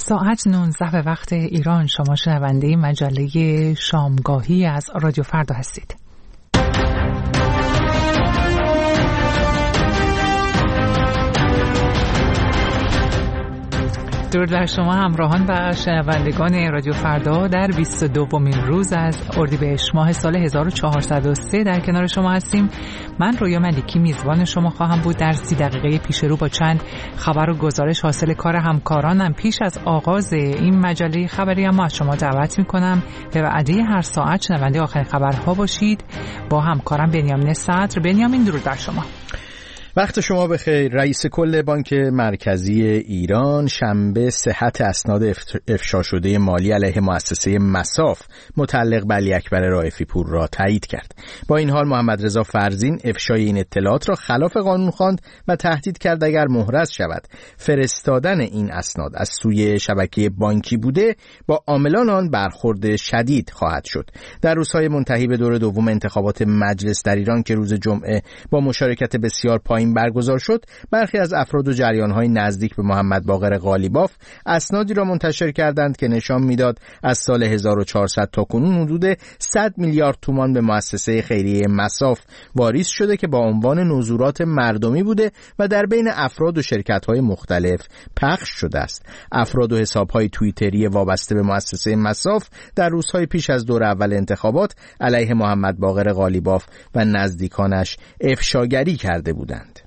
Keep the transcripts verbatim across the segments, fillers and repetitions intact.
ساعت نوزده به وقت ایران. شما شنونده مجله شامگاهی از رادیو فردا هستید. درود بر شما همراهان و شنوندگان رادیو فردا در بیست و دومین روز از اردیبهشت ماه سال هزار و چهارصد و سه در کنار شما هستیم. من رویا ملیکی میزبان شما خواهم بود. در سی دقیقه پیش رو با چند خبر و گزارش حاصل کار همکارانم پیش از آغاز این مجله خبری اما از شما دعوت میکنم به وعده هر ساعت شنونده آخرین خبرها باشید با همکارم بنیامین صدر. بنیامین درود بر شما. وقت شما بخیر. رئیس کل بانک مرکزی ایران شنبه صحت اسناد افشا شده مالی علیه مؤسسه مصاف متعلق به علی اکبر رائفی پور را تایید کرد. با این حال محمد رضا فرزین افشای این اطلاعات را خلاف قانون خواند و تهدید کرد اگر محرز شود فرستادن این اسناد از سوی شبکه بانکی بوده با عاملان آن برخورد شدید خواهد شد. در روزهای منتهی به دور دوم انتخابات مجلس در ایران که روز جمعه با مشارکت بسیار پایین برگزار شد، برخی از افراد و جریان‌های نزدیک به محمد باقر قالیباف اسنادی را منتشر کردند که نشان می‌داد از سال هزار و چهارصد تا کنون حدود صد میلیارد تومان به مؤسسه خیریه مصاف واریز شده که با عنوان نزورات مردمی بوده و در بین افراد و شرکت‌های مختلف پخش شده است. افراد و حساب‌های توییتری وابسته به مؤسسه مصاف در روزهای پیش از دور اول انتخابات علیه محمد باقر قالیباف و نزدیکانش افشاگری کرده بودند.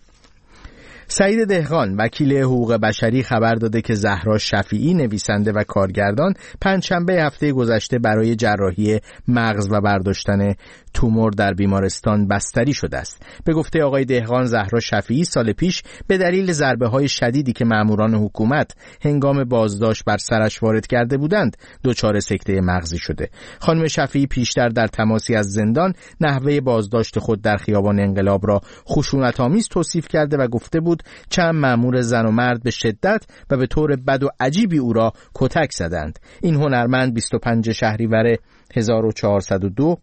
سعید دهقان وکیل حقوق بشری خبر داده که زهرا شفیعی نویسنده و کارگردان پنجشنبه هفته گذشته برای جراحی مغز و برداشتن تومور در بیمارستان بستری شده است. به گفته آقای دهقان زهرا شفیعی سال پیش به دلیل ضربه‌های شدیدی که ماموران حکومت هنگام بازداشت بر سرش وارد کرده بودند دچار سکته مغزی شده. خانم شفیعی پیشتر در تماسی از زندان نحوه بازداشت خود در خیابان انقلاب را خشونت‌آمیز توصیف کرده و گفته بود چند مأمور زن و مرد به شدت و به طور بد و عجیبی او را کتک زدند. این هنرمند بیست و پنجم شهریور هزار و چهارصد و دو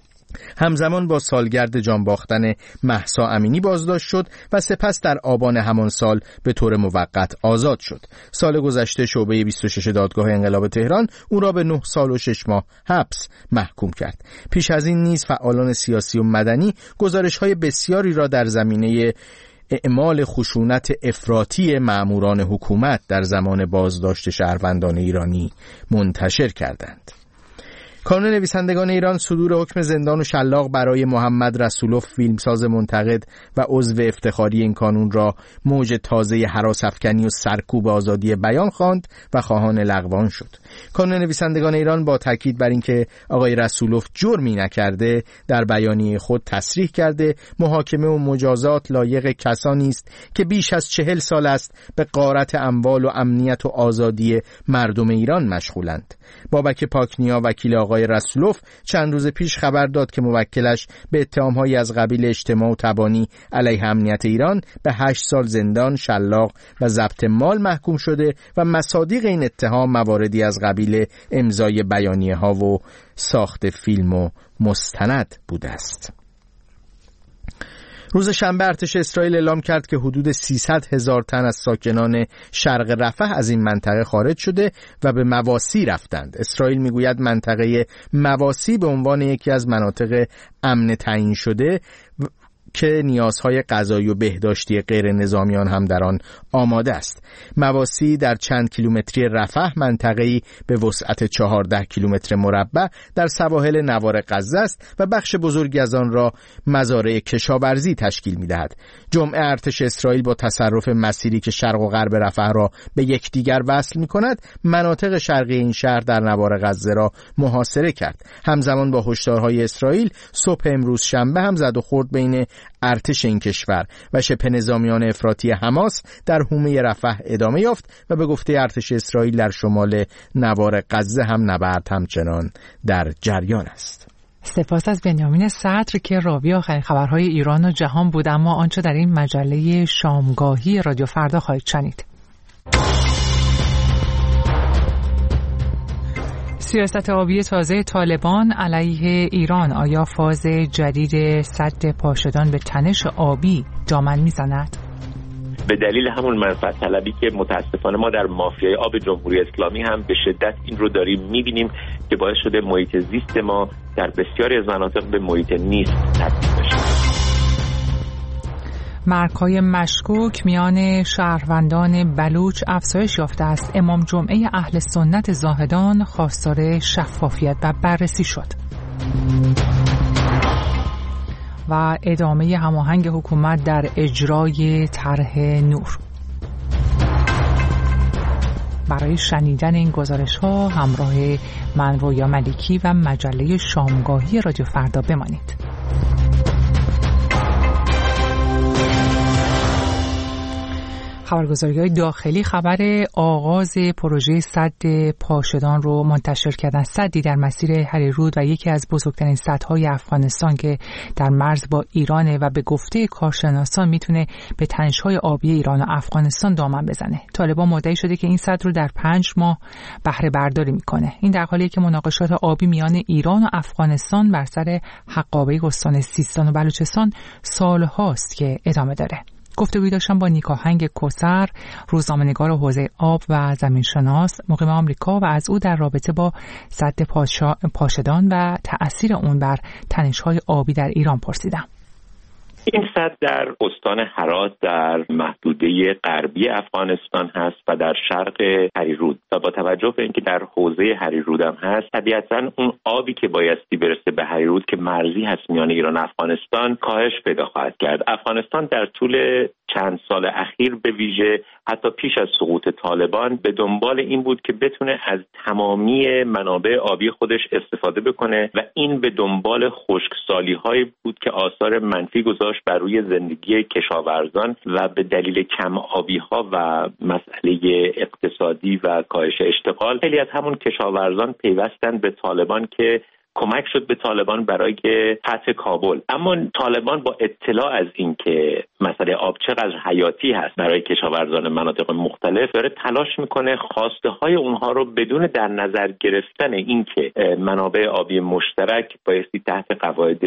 همزمان با سالگرد جان باختن مهسا امینی بازداشت شد و سپس در آبان همان سال به طور موقت آزاد شد. سال گذشته شعبه بیست و شش دادگاه انقلاب تهران او را به نه سال و شش ماه حبس محکوم کرد. پیش از این نیز فعالان سیاسی و مدنی گزارش‌های بسیاری را در زمینه اعمال خشونت افراطی مأموران حکومت در زمان بازداشت شهروندان ایرانی منتشر کردند. کانون نویسندگان ایران صدور حکم زندان و شلاق برای محمد رسولوف فیلمساز منتقد و عضو افتخاری این کانون را موج تازه هراس‌افکنی و سرکوب آزادی بیان خواند و خواهان لغو شد. کانون نویسندگان ایران با تاکید بر اینکه آقای رسولوف جرمی نکرده در بیانیه خود تصریح کرده محاکمه و مجازات لایق کسانی است که بیش از چهل سال است به غارت اموال و امنیت و آزادی مردم ایران مشغولند. بابک پاکنیا وکیل آقای رسولوف چند روز پیش خبر داد که موکلش به اتهام‌هایی از قبیل اجتماع و تبانی علیه امنیت ایران به هشت سال زندان، شلاق و ضبط مال محکوم شده و مصادیق این اتهام مواردی از قبیل امضای بیانیه‌ها و ساخت فیلم و مستند بوده است. روز شنبه ارتش اسرائیل اعلام کرد که حدود سیصد هزار تن از ساکنان شرق رفح از این منطقه خارج شده و به مواسی رفتند. اسرائیل میگوید منطقه مواسی به عنوان یکی از مناطق امن تعیین شده که نیازهای غذایی و بهداشتی غیر نظامیان هم در آن آماده است. مواسی در چند کیلومتری رفح منطقه‌ای به وسعت چهارده کیلومتر مربع در سواحل نوار غزه است و بخش بزرگی از آن را مزارع کشاورزی تشکیل می‌دهد. جمعه ارتش اسرائیل با تصرف مسیری که شرق و غرب رفح را به یکدیگر وصل می‌کند مناطق شرقی این شهر در نوار غزه را محاصره کرد. همزمان با هشدارهای اسرائیل صبح امروز شنبه هم زد و خورد بین ارتش این کشور و شبه نظامیان افراطی حماس در حومه رفح ادامه یافت و به گفته ارتش اسرائیل در شمال نوار غزه هم نبرد همچنان در جریان است. سپاس از بنیامین صدر که راوی آخرین خبرهای ایران و جهان بود. اما آنچه در این مجله شامگاهی رادیو فردا خواهید شنید. سیاست آبی تازه طالبان علیه ایران، آیا فاز جدید سد پاشدان به تنش آبی دامن میزند؟ به دلیل همون منفعت طلبی که متاسفانه ما در مافیای آب جمهوری اسلامی هم به شدت این رو داریم می‌بینیم که باعث شده محیط زیست ما در بسیاری از مناطق به محیط نیست تبدیل بشه. مرگ‌های مشکوک میان شهروندان بلوچ افزایش یافته است. امام جمعه اهل سنت زاهدان خواستار شفافیت و بررسی شد. و ادامه هماهنگ حکومت در اجرای طرح نور. برای شنیدن این گزارش‌ها همراه من رویا ملیکی و مجله شامگاهی رادیو فردا بمانید. خبرگزاری‌های داخلی خبر آغاز پروژه سد پاشدان رو منتشر کردن. سدی در مسیر هریرود و یکی از بزرگترین سدهای افغانستان که در مرز با ایرانه و به گفته کارشناسان میتونه به تنش‌های آبی ایران و افغانستان دامن بزنه. طالبان مدعی شده که این سد رو در پنج ماه بهره برداری میکنه. این در حالیه که مناقشات آبی میان ایران و افغانستان بر سر حقابه استان سیستان و بلوچستان سالهاست که ادامه داره. گفتگویی داشتم با نیکاهنگ کوثر، روزنامه‌نگار حوزه آب و زمینشناس مقیم آمریکا و از او در رابطه با سد پاشدان و تأثیر اون بر تنش‌های آبی در ایران پرسیدم. این سد در استان هرات در محدوده غربی افغانستان هست و در شرق هریرود و با توجه به اینکه در حوزه هریرود هم هست، طبیعتاً اون آبی که بایستی برسه به هریرود که مرزی هست میان ایران و افغانستان کاهش پیدا خواهد کرد. افغانستان در طول چند سال اخیر به ویژه حتی پیش از سقوط طالبان به دنبال این بود که بتونه از تمامی منابع آبی خودش استفاده بکنه و این به دنبال خشکسالی‌هایی بود که آثار منفی گذاشت بر روی زندگی کشاورزان و به دلیل کم آبی‌ها و مسئله اقتصادی و کاهش اشتغال خیلی از همون کشاورزان پیوستن به طالبان که کمک شد به طالبان برای فتح کابل. اما طالبان با اطلاع از این که مسئله آب چقدر حیاتی هست برای کشاورزان مناطق مختلف، داره تلاش میکنه خواسته های اونها رو بدون در نظر گرفتن این که منابع آبی مشترک بایستی تحت قواعد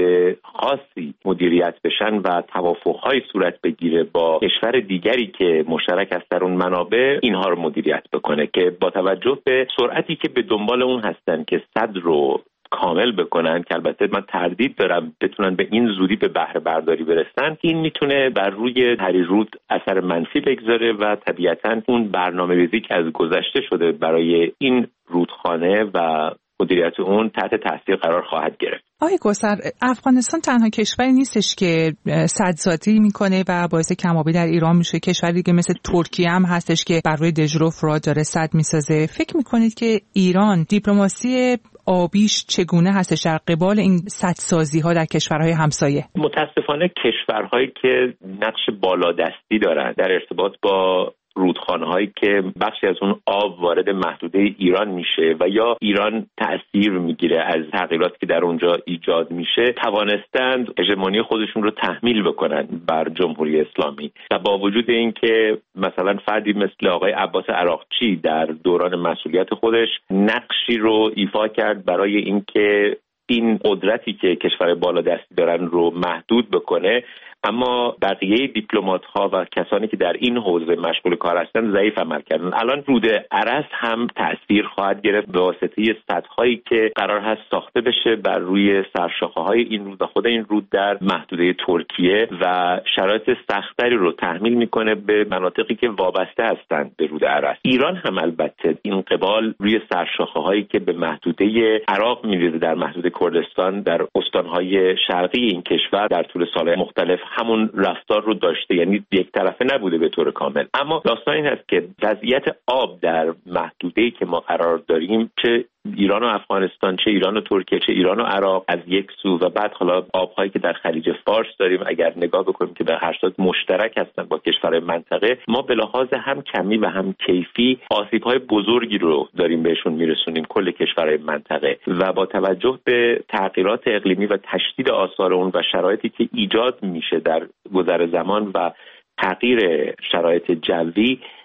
خاصی مدیریت بشن و توافق‌های صورت بگیره با کشور دیگری که مشترک است در اون منابع، اینها رو مدیریت بکنه که با توجه به سرعتی که به دنبال اون هستن که صد رو کامل بکنن، که البته من تردید دارم بتونن به این زودی به بهره برداری برسن، این میتونه بر روی هریرود اثر منفی بگذاره و طبیعتاً اون برنامه‌ریزی که از گذشته شده برای این رودخانه و مدیریت اون تحت تاثیر قرار خواهد گرفت. آقای کوثر، افغانستان تنها کشوری نیستش که سدسازی میکنه و باعث کم‌آبی در ایران میشه. کشوری دیگه مثل ترکیه هم هستش که بر روی دژروف را داره سد میسازه. فکر میکنید که ایران دیپلماسی آبیش چگونه هستش در قبال این سدسازی ها در کشورهای همسایه؟ متاسفانه کشورهایی که نقش بالادستی دارن در ارتباط با رودخانه‌هایی که بخشی از اون آب وارد محدوده ایران میشه و یا ایران تأثیر میگیره از تغییراتی که در اونجا ایجاد میشه، توانستند هژمونی خودشون رو تحمیل بکنن بر جمهوری اسلامی و با وجود اینکه مثلا فردی مثل آقای عباس عراقچی در دوران مسئولیت خودش نقشی رو ایفا کرد برای اینکه این قدرتی که کشور بالادستی دارن رو محدود بکنه، اما بقیه دیپلمات‌ها و کسانی که در این حوزه مشغول کار هستند ضعیف عمل کردن. الان رود ارس هم تأثیر خواهد گرفت به واسطه سدهایی که قرار هست ساخته بشه بر روی سرشاخه‌های این رود و خود این رود در محدوده ترکیه و شرایط سخت‌تری رو تحمیل میکنه به مناطقی که وابسته هستند به رود ارس. ایران هم البته این قبال روی سرشاخه‌هایی که به محدوده عراق می‌ریزه در محدوده کردستان در استان‌های شرقی این کشور در طول سال‌های مختلف همون رفتار رو داشته، یعنی یک طرفه نبوده به طور کامل. اما داستان این هست که وضعیت آب در محدوده‌ای که ما قرار داریم، چه ایران و افغانستان، چه ایران و ترکیه، چه ایران و عراق از یک سو و بعد حالا آب‌هایی که در خلیج فارس داریم، اگر نگاه بکنیم که در هشتاد مشترک هستن با کشورهای منطقه، ما به لحاظ هم کمی و هم کیفی آسیب‌های بزرگی رو داریم بهشون میرسونیم کل کشورهای منطقه و با توجه به تغییرات اقلیمی و تشدید آثار اون و شرایطی که ایجاد میشه در گذر زمان و تغییر شرایط جوی،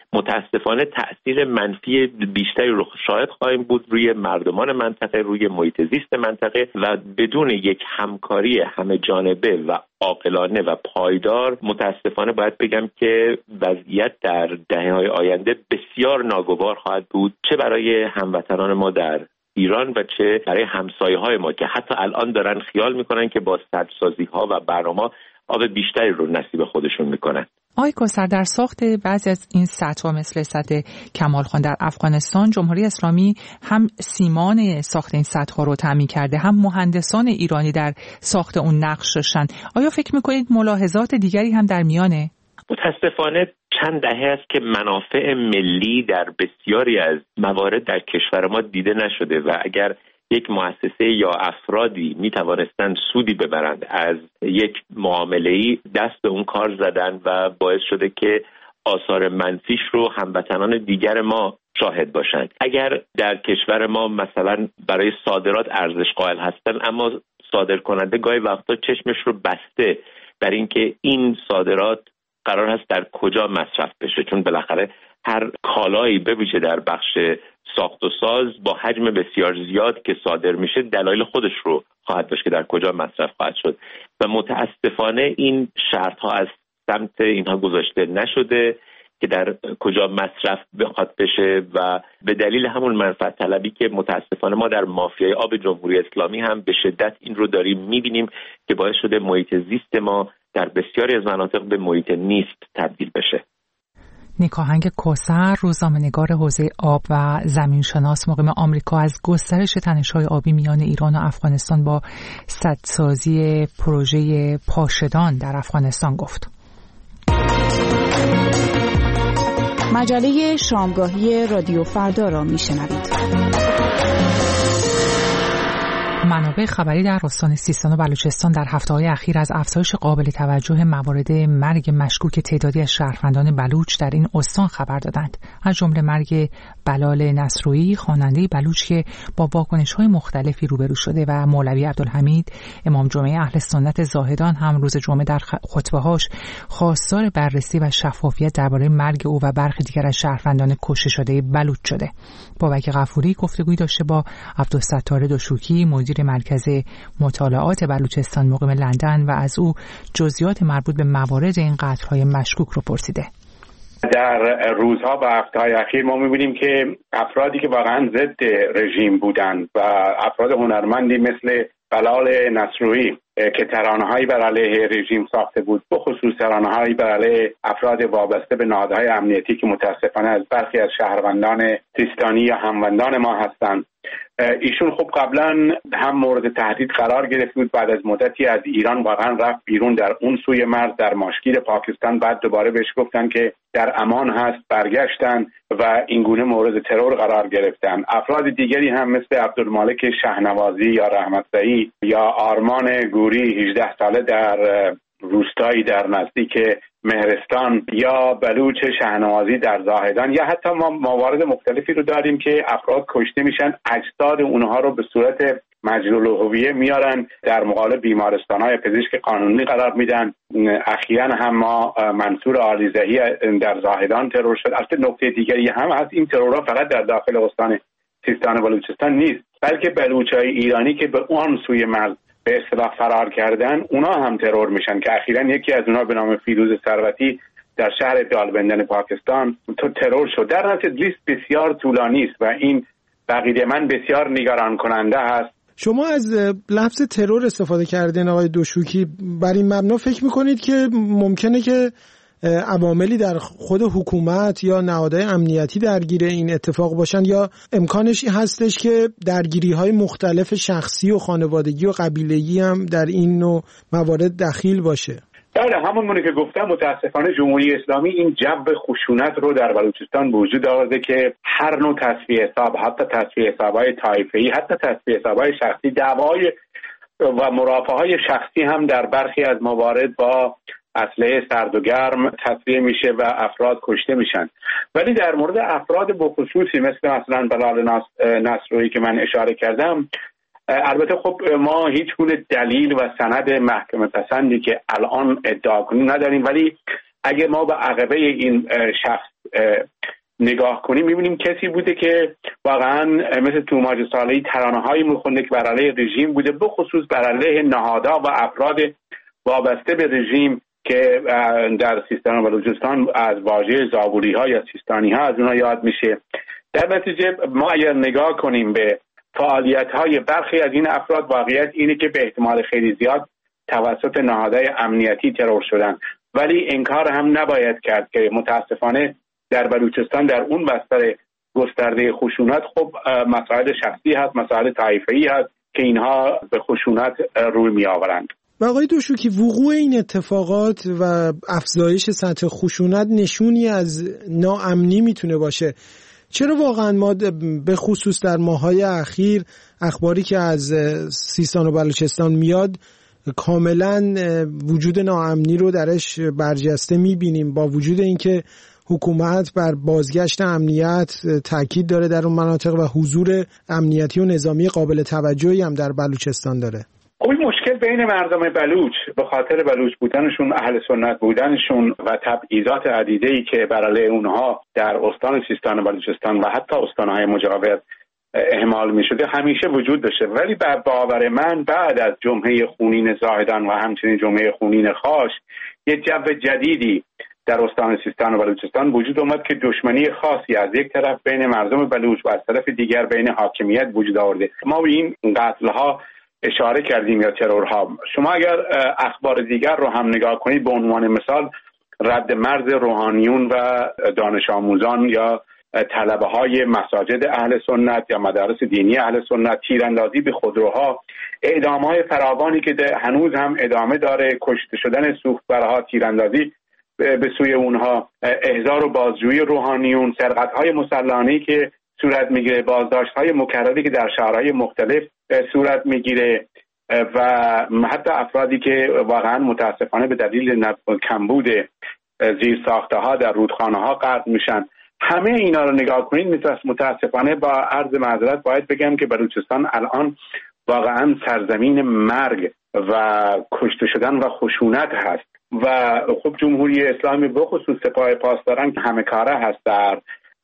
متاسفانه تأثیر منفی بیشتری رو شاهد خواهیم بود روی مردمان منطقه، روی محیط زیست منطقه و بدون یک همکاری همه جانبه و عاقلانه و پایدار متاسفانه باید بگم که وضعیت در دهه‌های آینده بسیار ناگوار خواهد بود، چه برای هموطنان ما در ایران و چه برای همسایه‌های ما که حتی الان دارن خیال میکنن که با سدسازی‌ها و برنامه‌ها آب بیشتری رو نصیب خودشون میکنن. آقای کوثر، در ساخت بعضی از این سدها مثل سد کمال خان در افغانستان، جمهوری اسلامی هم سیمان ساخت این سدها رو تامین کرده، هم مهندسان ایرانی در ساخت اون نقش داشتن. آیا فکر میکنید ملاحظات دیگری هم در میانه؟ متاسفانه چند دهه است که منافع ملی در بسیاری از موارد در کشور ما دیده نشده و اگر یک مؤسسه یا افرادی می توانستند سودی ببرند از یک معامله‌ای، دست به اون کار زدن و باعث شده که آثار منفیش رو هموطنان دیگر ما شاهد باشند. اگر در کشور ما مثلا برای صادرات ارزش قائل هستند اما صادر کننده گاهی وقتا چشمش رو بسته بر اینکه این صادرات قرار هست در کجا مصرف بشه، چون بالاخره هر کالایی به ویژه در بخش ساخت و ساز با حجم بسیار زیاد که صادر میشه دلایل خودش رو خواهد داشت که در کجا مصرف خواهد شد و متاسفانه این شرط ها از سمت اینها گذاشته نشده که در کجا مصرف بخواد بشه و به دلیل همون منفعت طلبی که متاسفانه ما در مافیای آب جمهوری اسلامی هم به شدت این رو داریم میبینیم که باعث شده محیط زیست ما در بسیاری از مناطق به محیط نیست تبدیل بشه. نیکاهنگ کوثر، روزنامه‌نگار حوزه آب و زمینشناس مقیم آمریکا، از گسترش تنش‌های آبی میان ایران و افغانستان با سدسازی پروژه پاشدان در افغانستان گفت. مجله شامگاهی رادیو فردا را میشنوید. منابع خبری در استان سیستان و بلوچستان در هفته‌های اخیر از افزایش قابل توجه موارد مرگ مشکوک تعدادی از شهروندان بلوچ در این استان خبر دادند. از جمله مرگ بلال نصرویی، خواننده بلوچ که با واکنش‌های مختلفی روبرو شده، و مولوی عبدالحمید، امام جمعه اهل سنت زاهدان، هم روز جمعه در خطبه‌هاش خواستار بررسی و شفافیت درباره مرگ او و برخی دیگر از شهروندان کشته شده بلوچ شده. بابک غفوری گفتگویی داشته با عبدالستار دوشوکی، مدیر مرکز مطالعات بلوچستان مقیم لندن، و از او جزئیات مربوط به موارد این قتل‌های مشکوک رو پرسیده. در روزها و هفته‌های اخیر ما می‌بینیم که افرادی که واقعاً ضد رژیم بودند و افراد هنرمندی مثل بلال نصرویی که ترانه‌هایی بر علیه رژیم ساخته بود، به خصوص ترانه‌هایی بر علیه افراد وابسته به نهادهای امنیتی که متاسفانه از برخی از شهروندان سیستانی یا هموندان ما هستند، ایشون خب قبلا هم مورد تهدید قرار گرفت بود، بعد از مدتی از ایران واقعا رفت بیرون در اون سوی مرز در ماشگیر پاکستان، بعد دوباره بهش گفتن که در امان هست، برگشتن و اینگونه مورد ترور قرار گرفتن. افراد دیگری هم مثل عبدالمالک شهنوازی یا رحمتزایی یا آرمان گوری هجده ساله در روستایی در نزدیک مهرستان یا بلوچ شهنوازی در زاهدان، یا حتی ما موارد مختلفی رو داریم که افراد کشته میشن، اجساد اونها رو به صورت مجهول الهویه میارن در مقابل بیمارستان‌های پزشک قانونی قرار میدن. اخیراً هم ما منصور عالیزهی در زاهدان ترور شد. البته نکته دیگری هم از این ترورها فقط در داخل استان سیستان و بلوچستان نیست، بلکه بلوچای ایرانی که به اون سوی مرز به اصطلاح فرار کردن، اونا هم ترور میشن که اخیراً یکی از اونها به نام فیروز ثروتی در شهر دالبندن پاکستان تو ترور شد. در نتیجه لیست بسیار طولانی است و این بقیده من بسیار نگران کننده هست. شما از لفظ ترور استفاده کردین آقای دوشوکی، بر این مبنا فکر میکنید که ممکنه که عواملی در خود حکومت یا نهادهای امنیتی درگیر این اتفاق باشن، یا امکانش هستش که درگیری‌های مختلف شخصی و خانوادگی و قبیله‌ای هم در این نوع موارد دخیل باشه؟ بله، همونمونه که گفتم، متاسفانه جمهوری اسلامی این جو خشونت رو در بلوچستان به وجود آورده که هر نوع تصفیه حساب، حتی تصفیه حساب‌های طایفه‌ای، حتی تصفیه حساب‌های شخصی، دعوای و مرافعه‌های شخصی هم در برخی از موارد با اسلحه سرد و گرم تصفیه میشه و افراد کشته میشن. ولی در مورد افراد بخصوصی مثل مثلا بلال نصرویی که من اشاره کردم، البته خب ما هیچ گونه دلیل و سند محکمه پسندی که الان ادعا کنیم نداریم، ولی اگه ما به عقبه این شخص نگاه کنیم میبینیم کسی بوده که واقعا مثل توماج صالحی ترانه‌هایی میخونده که بر علیه رژیم بوده، بخصوص بر علیه نهادها و افراد وابسته به رژیم که در سیستان و بلوچستان از واژه زابوری ها یا سیستانی ها از اونها یاد میشه. در نتیجه ما اگر نگاه کنیم به فعالیت های برخی از این افراد، واقعیت اینه که به احتمال خیلی زیاد توسط نهادهای امنیتی ترور شدن، ولی انکار هم نباید کرد که متاسفانه در بلوچستان در اون بستر گسترده خشونت خب مسائل شخصی هست، مسائل طایفه‌ای هست که اینها به خشونت روی می آورند. و آقای دوشوکی، وقوع این اتفاقات و افزایش سطح خشونت نشونی از ناامنی میتونه باشه. چرا واقعا ما به خصوص در ماهای اخیر اخباری که از سیستان و بلوچستان میاد کاملا وجود ناامنی رو درش برجسته میبینیم، با وجود اینکه حکومت بر بازگشت امنیت تاکید داره در اون مناطق و حضور امنیتی و نظامی قابل توجهی هم در بلوچستان داره؟ خب این مشکل بین مردم بلوچ به خاطر بلوچ بودنشون، اهل سنت بودنشون و تبعیضات عدیده‌ای که بر علیه اونها در استان سیستان و بلوچستان و حتی استان‌های مجاور اهمال می‌شده همیشه وجود داشته، ولی بر باور من بعد از جمعه خونین زاهدان و همچنین جمعه خونین خاش یه جو جدیدی در استان سیستان و بلوچستان وجود اومد که دشمنی خاصی از یک طرف بین مردم بلوچ و از طرف دیگر بین حاکمیت وجود آورده. ما به این قتل‌ها اشاره کردیم یا ترورها. شما اگر اخبار دیگر رو هم نگاه کنید، به عنوان مثال رد مرز روحانیون و دانش آموزان یا طلبه های مساجد اهل سنت یا مدارس دینی اهل سنت، تیراندازی به خودروها، اعدام های فراوانی که هنوز هم ادامه داره، کشته شدن سوخت‌برها، تیراندازی به سوی اونها، احضار و بازجویی روحانیون، سرقت های مسلحانه‌ای که صورت میگیره، بازداشت های مکرری که در شهرهای مختلف صورت میگیره و حتی افرادی که واقعا متاسفانه به دلیل کمبود زیر ساخته ها در رودخانه ها غرق میشن. همه اینا رو نگاه کنید، متاسفانه با عرض معذرت باید بگم که بلوچستان الان واقعا سرزمین مرگ و کشته شدن و خشونت هست و خب جمهوری اسلامی به خصوص سپاه پاسداران که همه کاره هست در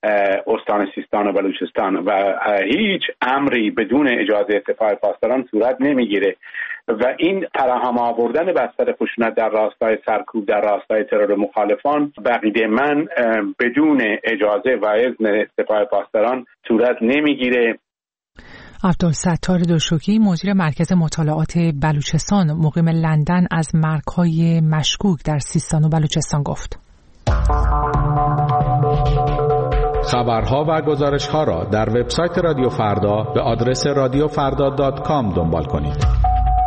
استان سیستان و بلوچستان و هیچ امری بدون اجازه سپاه پاسداران صورت نمیگیره و این فراهم آوردن بستر خشونت در راستای سرکوب، در راستای ترور مخالفان به عقیده من بدون اجازه و اذن سپاه پاسداران صورت نمیگیره. عبدالستار دوشوکی، مدیر مرکز مطالعات بلوچستان مقیم لندن، از مرگ‌های مشکوک در سیستان و بلوچستان گفت. خبرها و گزارش‌ها را در وبسایت رادیو فردا به آدرس رادیو فردا دات کام دنبال کنید.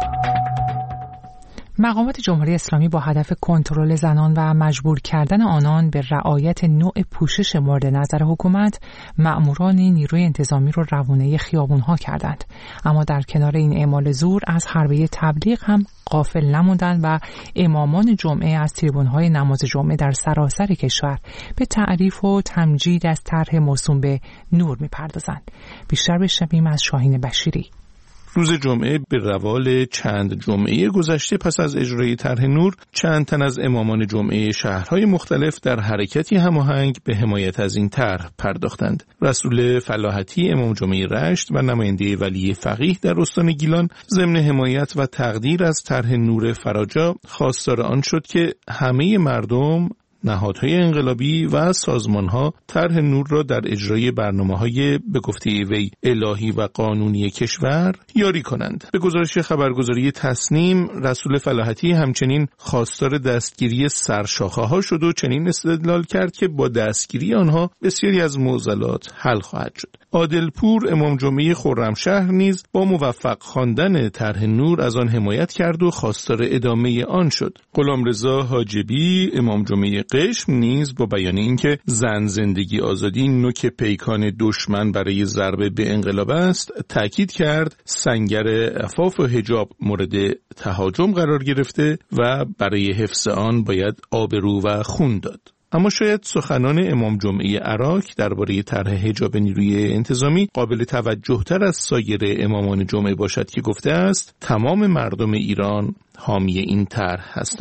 مقامات جمهوری اسلامی با هدف کنترل زنان و مجبور کردن آنان به رعایت نوع پوشش مورد نظر حکومت، مأموران نیروی انتظامی رو روانه خیابون‌ها کردند. اما در کنار این اعمال زور از حربه تبلیغ هم غافل نموندند و امامان جمعه از تریبون‌های نماز جمعه در سراسر کشور به تعریف و تمجید از طرح موسوم به نور می‌پردازند. بیشتر بشنویم از شاهین بشیری. روز جمعه به روال چند جمعه گذشته پس از اجرای طرح نور، چند تن از امامان جمعه شهرهای مختلف در حرکتی هماهنگ به حمایت از این طرح پرداختند. رسول فلاحتی امام جمعه رشت و نماینده ولی فقیه در استان گیلان ضمن حمایت و تقدیر از طرح نور فراجا خواستار آن شد که همه مردم، نهادهای انقلابی و سازمانها طرح نور را در اجرای برنامه‌های به گفته وی الهی و قانونی کشور یاری کنند. به گزارش خبرگزاری تسنیم، رسول فلاحتی همچنین خواستار دستگیری سرشاخه‌ها شد و چنین استدلال کرد که با دستگیری آنها بسیاری از معضلات حل خواهد شد. عادلپور امام جمعه خرمشهر نیز با موفق خواندن طرح نور از آن حمایت کرد و خواستار ادامه آن شد. غلامرضا حاجبی امام جمعه قشم نیز با بیان اینکه زن زندگی آزادی نوک پیکان دشمن برای ضربه به انقلاب است، تاکید کرد سنگر عفاف و حجاب مورد تهاجم قرار گرفته و برای حفظ آن باید آبرو و خون داد. اما شاید سخنان امام جمعه عراق درباره طرح حجاب نیروی انتظامی قابل توجه تر از سایر امامان جمعه باشد که گفته است تمام مردم ایران حامی این طرح هستند.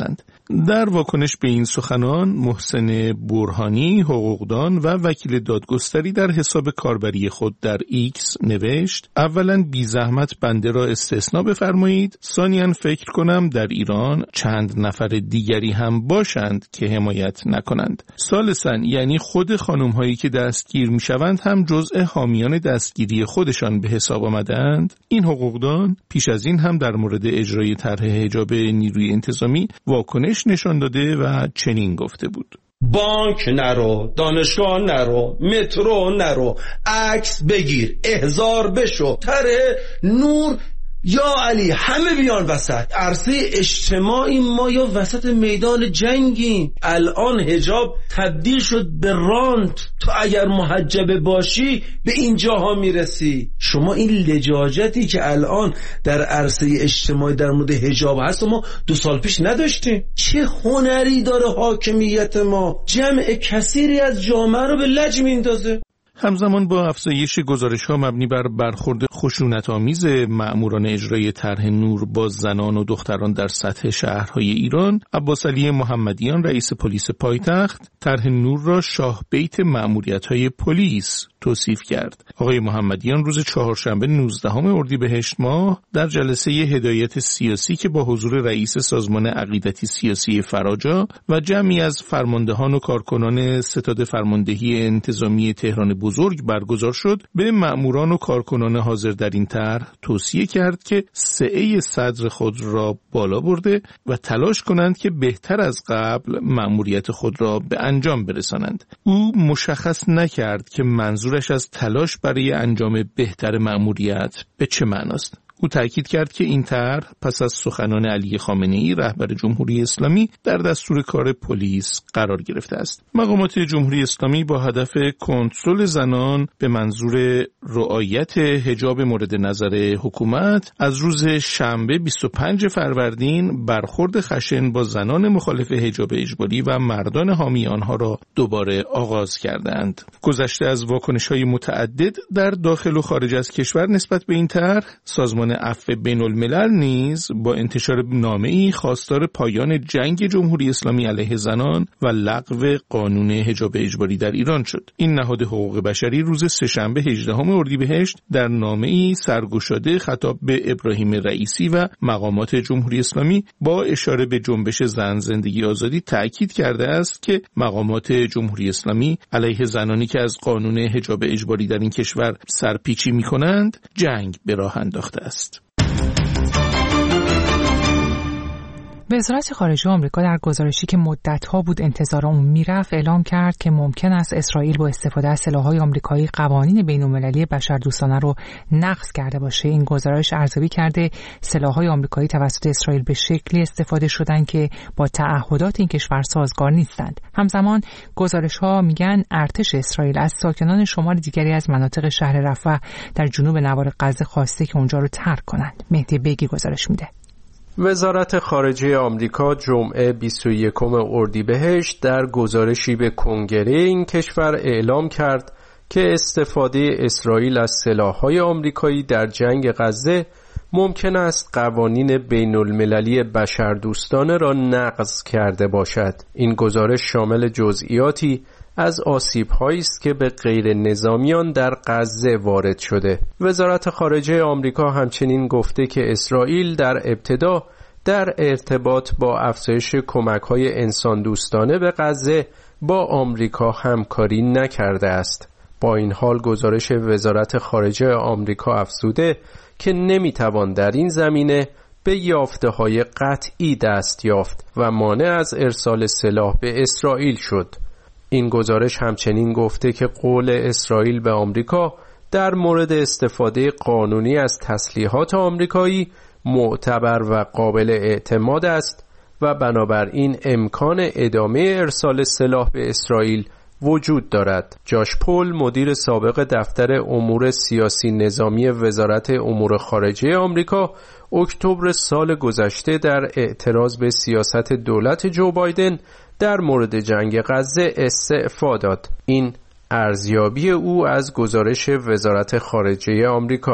در واکنش به این سخنان محسن برهانی حقوقدان و وکیل دادگستری در حساب کاربری خود در ایکس نوشت: اولا بی زحمت بنده را استثناء بفرمایید، ثانیاً فکر کنم در ایران چند نفر دیگری هم باشند که حمایت نکنند. ثالثاً یعنی خود خانم هایی که دستگیر می شوند هم جزء حامیان دستگیری خودشان به حساب آمدند. این حقوقدان پیش از این هم در مورد اجرای طرح حجاب نیروی انتظامی واکنش نشان داده و چنین گفته بود: بانک نرو، دانشگاه نرو، مترو نرو، عکس بگیر، احضار بشو، طرح نور یا علی همه بیان وسط. عرصه اجتماعی ما یا وسط میدان جنگیم. الان حجاب تبدیل شد به رانت. تو اگر محجبه باشی به این جاها میرسی. شما این لجاجتی که الان در عرصه اجتماعی در مورد حجاب هست ما دو سال پیش نداشتیم. چه هنری داره حاکمیت ما؟ جمع کثیری از جامعه رو به لج میندازه. همزمان با افزایش گزارش‌ها مبنی بر برخورد خشونت‌آمیز مأموران اجرای طرح نور با زنان و دختران در سطح شهرهای ایران، عباس علی محمدیان رئیس پلیس پایتخت طرح نور را شاه بیت مأموریت‌های پلیس توصیف کرد. آقای محمدیان روز چهارشنبه نوزدهم اردیبهشت ماه در جلسه هدایت سیاسی که با حضور رئیس سازمان عقیدتی سیاسی فراجا و جمعی از فرماندهان و کارکنان ستاد فرماندهی انتظامی تهران بزرگ برگزار شد، به مأموران و کارکنان حاضر در این طرح توصیه کرد که سعه صدر خود را بالا برده و تلاش کنند که بهتر از قبل مأموریت خود را به انجام برسانند. او مشخص نکرد که منظورش از تلاش برای انجام بهتر مأموریت به چه معناست. او تأکید کرد که این طرح پس از سخنان علی خامنه‌ای رهبر جمهوری اسلامی در دستور کار پلیس قرار گرفته است. مقامات جمهوری اسلامی با هدف کنترل زنان به منظور رعایت حجاب مورد نظر حکومت از روز شنبه بیست و پنج فروردین برخورد خشن با زنان مخالف حجاب اجباری و مردان حامی آنها را دوباره آغاز کردند. گذشته از واکنش‌های متعدد در داخل و خارج از کشور نسبت به این طرح، سازمان عفو بین الملل نیز با انتشار نامه‌ای خواستار پایان جنگ جمهوری اسلامی علیه زنان و لغو قانون حجاب اجباری در ایران شد. این نهاد حقوق بشری روز سه‌شنبه هجدهم اردیبهشت در نامه‌ای سرگشاده خطاب به ابراهیم رئیسی و مقامات جمهوری اسلامی با اشاره به جنبش زن زندگی آزادی تأکید کرده است که مقامات جمهوری اسلامی علیه زنانی که از قانون حجاب اجباری در این کشور سرپیچی می‌کنند جنگ به راه انداخته است. وزارت خارجه آمریکا در گزارشی که مدت‌ها بود انتظار اون میرفت اعلام کرد که ممکن است اسرائیل با استفاده از سلاح‌های آمریکایی قوانین بین‌المللی بشردوستانه رو نقض کرده باشه. این گزارش ارزیابی کرده سلاح‌های آمریکایی توسط اسرائیل به شکلی استفاده شدن که با تعهدات این کشور سازگار نیستند. همزمان گزارش‌ها میگن ارتش اسرائیل از ساکنان شمال دیگری از مناطق شهر رفح در جنوب نوار غزه خواسته که اونجا رو ترک کنند. مهدی بیگی گزارش میده. وزارت خارجه آمریکا جمعه بیست و یکم اردیبهشت در گزارشی به کنگره این کشور اعلام کرد که استفاده اسرائیل از سلاح‌های آمریکایی در جنگ غزه ممکن است قوانین بین المللی بشردوستانه را نقض کرده باشد. این گزارش شامل جزئیاتی از آسیب‌هایی است که به غیر نظامیان در غزه وارد شده. وزارت خارجه آمریکا همچنین گفته که اسرائیل در ابتدا در ارتباط با افزایش کمک‌های انسان دوستانه به غزه با آمریکا همکاری نکرده است. با این حال گزارش وزارت خارجه آمریکا افزوده که نمیتوان در این زمینه به یافته‌های قطعی دست یافت و مانع از ارسال سلاح به اسرائیل شد. این گزارش همچنین گفته که قول اسرائیل به آمریکا در مورد استفاده قانونی از تسلیحات آمریکایی معتبر و قابل اعتماد است و بنابراین امکان ادامه ارسال سلاح به اسرائیل وجود دارد. جاش پول مدیر سابق دفتر امور سیاسی نظامی وزارت امور خارجه آمریکا اکتبر سال گذشته در اعتراض به سیاست دولت جو بایدن در مورد جنگ غزه استعفا داد. این ارزیابی او از گزارش وزارت خارجه آمریکا.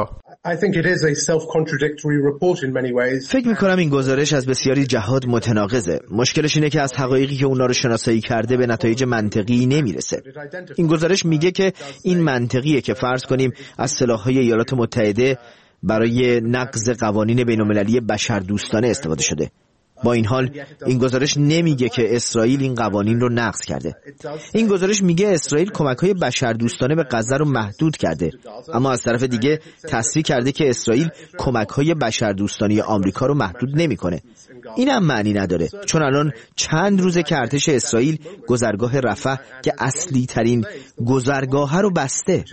فکر میکنم این گزارش از بسیاری جهات متناقضه. مشکلش اینه که از حقایقی که اونا رو شناسایی کرده به نتایج منطقی نمیرسه. این گزارش میگه که این منطقیه که فرض کنیم از سلاح‌های ایالات متحده برای نقض قوانین بین‌المللی بشردوستانه استفاده شده. با این حال این گزارش نمیگه که اسرائیل این قوانین رو نقض کرده. این گزارش میگه اسرائیل کمک‌های بشردوستانه به غزه رو محدود کرده، اما از طرف دیگه تصریح کرده که اسرائیل کمک‌های بشردوستانه آمریکا رو محدود نمی‌کنه. این هم معنی نداره، چون الان چند روزه که ارتش اسرائیل گذرگاه رفح که اصلی ترین گذرگاه رو بسته.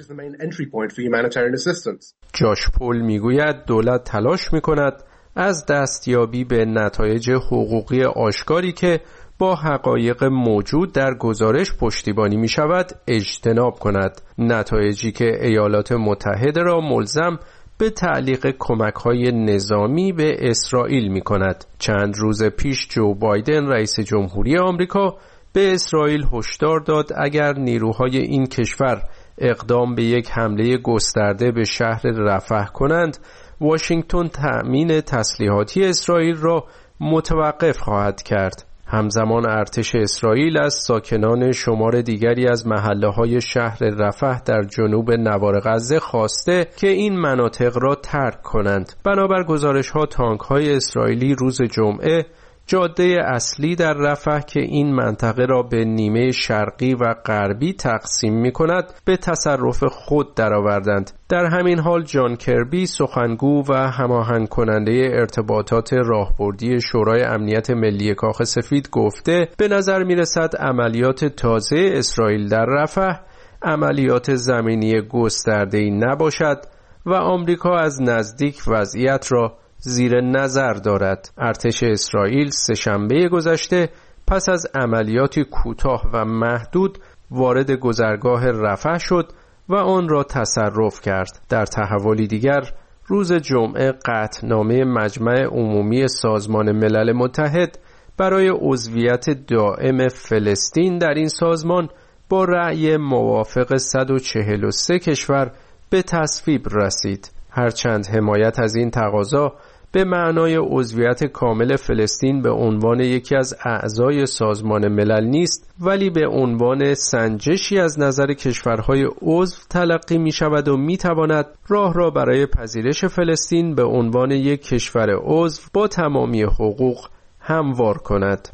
جاش پول میگوید دولت تلاش میکند از دستیابی به نتایج حقوقی آشکاری که با حقایق موجود در گزارش پشتیبانی می شود اجتناب کند، نتایجی که ایالات متحده را ملزم به تعلیق کمک‌های نظامی به اسرائیل می کند. چند روز پیش جو بایدن رئیس جمهوری آمریکا به اسرائیل هشدار داد اگر نیروهای این کشور اقدام به یک حمله گسترده به شهر رفح کنند، واشنگتن تأمین تسلیحاتی اسرائیل را متوقف خواهد کرد. همزمان ارتش اسرائیل از ساکنان شمار دیگری از محله‌های شهر رفح در جنوب نوار غزه خواسته که این مناطق را ترک کنند. بنابر گزارش‌ها تانک‌های اسرائیلی روز جمعه جاده اصلی در رفح که این منطقه را به نیمه شرقی و غربی تقسیم می‌کند به تصرف خود درآوردند. در همین حال جان کربی سخنگو و هماهنگ کننده ارتباطات راهبردی شورای امنیت ملی کاخ سفید گفته به نظر می‌رسد عملیات تازه اسرائیل در رفح عملیات زمینی گسترده‌ای نباشد و آمریکا از نزدیک وضعیت را زیر نظر دارد. ارتش اسرائیل سه‌شنبه گذشته پس از عملیاتی کوتاه و محدود وارد گذرگاه رفح شد و آن را تصرف کرد. در تحولی دیگر روز جمعه قطعنامه مجمع عمومی سازمان ملل متحد برای عضویت دائم فلسطین در این سازمان با رأی موافق صد و چهل و سه کشور به تصویب رسید. هرچند حمایت از این تقاضا به معنای عضویت کامل فلسطین به عنوان یکی از اعضای سازمان ملل نیست، ولی به عنوان سنجشی از نظر کشورهای عضو تلقی می شود و می تواند راه را برای پذیرش فلسطین به عنوان یک کشور عضو با تمامی حقوق هموار کند.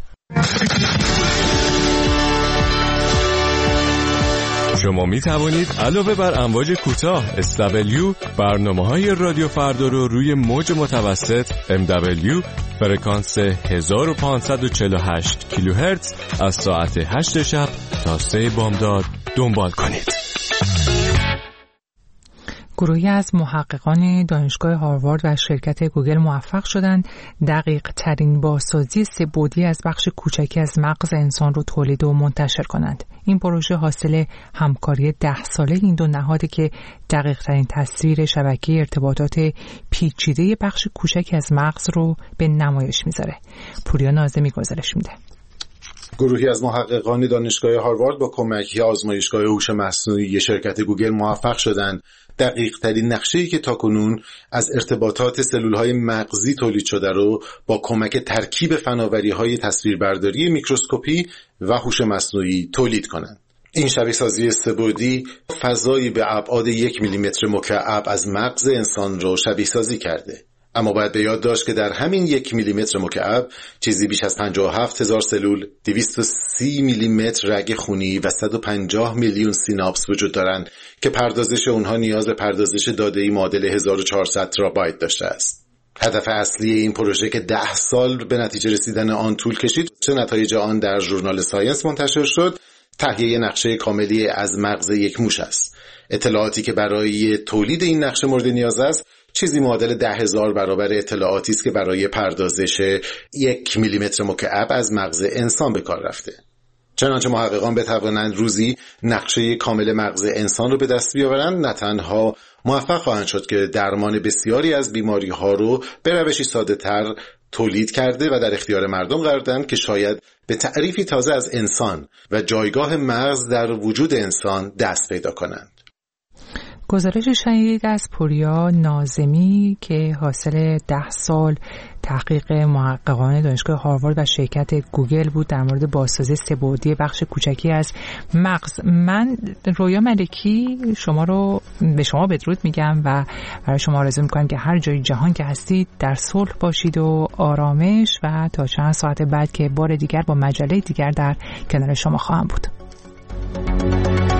شما می توانید علاوه بر امواج کوتاه اس دبلیو برنامه‌های رادیو فردا رو روی موج متوسط ام دبلیو فرکانس هزار و پانصد و چهل و هشت کیلوهرتز از ساعت هشت شب تا سه بامداد دنبال کنید. گروهی از محققان دانشگاه هاروارد و شرکت گوگل موفق شدند دقیق ترین بازسازی سه بعدی از بخش کوچکی از مغز انسان رو تولید و منتشر کنند. این پروژه حاصل همکاری ده ساله این دو نهاده که دقیق ترین تصویر شبکه ارتباطات پیچیده بخش کوچکی از مغز رو به نمایش میذاره. پوریا ناظمی گزارش میده. گروهی از محققان دانشگاه هاروارد با کمک آزمایشگاه هوش مصنوعی شرکت گوگل موفق شدند دقیق ترین نقشه‌ای که تاکنون از ارتباطات سلول‌های مغزی تولید شده رو با کمک ترکیب فناوری‌های تصویربرداری میکروسکوپی و هوش مصنوعی تولید کنند. این شبیه سازی سه‌بعدی فضایی به ابعاد یک میلیمتر مکعب از مغز انسان رو شبیه سازی کرده. اما باید به یاد داشت که در همین یک میلیمتر مکعب چیزی بیش از پنجاه و هفت هزار سلول، دویست و سی میلیمتر رگ خونی و صد و پنجاه میلیون سیناپس وجود دارند که پردازش اونها نیاز به پردازش داده‌ای معادل هزار و چهارصد ترابایت داشته است. هدف اصلی این پروژه که ده سال به نتیجه رسیدن آن طول کشید، چه نتایج آن در ژورنال ساینس منتشر شد، تهیه نقشه کاملی از مغز یک موش است. اطلاعاتی که برای تولید این نقشه مورد نیاز است چیزی معادل ده هزار برابر اطلاعاتی است که برای پردازش یک میلیمتر مکعب از مغز انسان به کار رفته. چنانچه محققان بتوانند روزی نقشه کامل مغز انسان رو به دست بیاورند، نه تنها موفق خواهند شد که درمان بسیاری از بیماری ها رو به روشی ساده تر تولید کرده و در اختیار مردم قرار دهند که شاید به تعریفی تازه از انسان و جایگاه مغز در وجود انسان دست پیدا کنند. گزارش شنیدید از پوریا ناظمی که حاصل ده سال تحقیق محققان دانشگاه هاروارد و شرکت گوگل بود در مورد بازسازی سه‌بعدی بخش کوچکی از مغز. من رویا ملکی شما رو به شما بدرود میگم و برای شما آرزو میکنم که هر جای جهان که هستید در صلح باشید و آرامش و تا چند ساعت بعد که بار دیگر با مجله دیگر در کنار شما خواهم بود.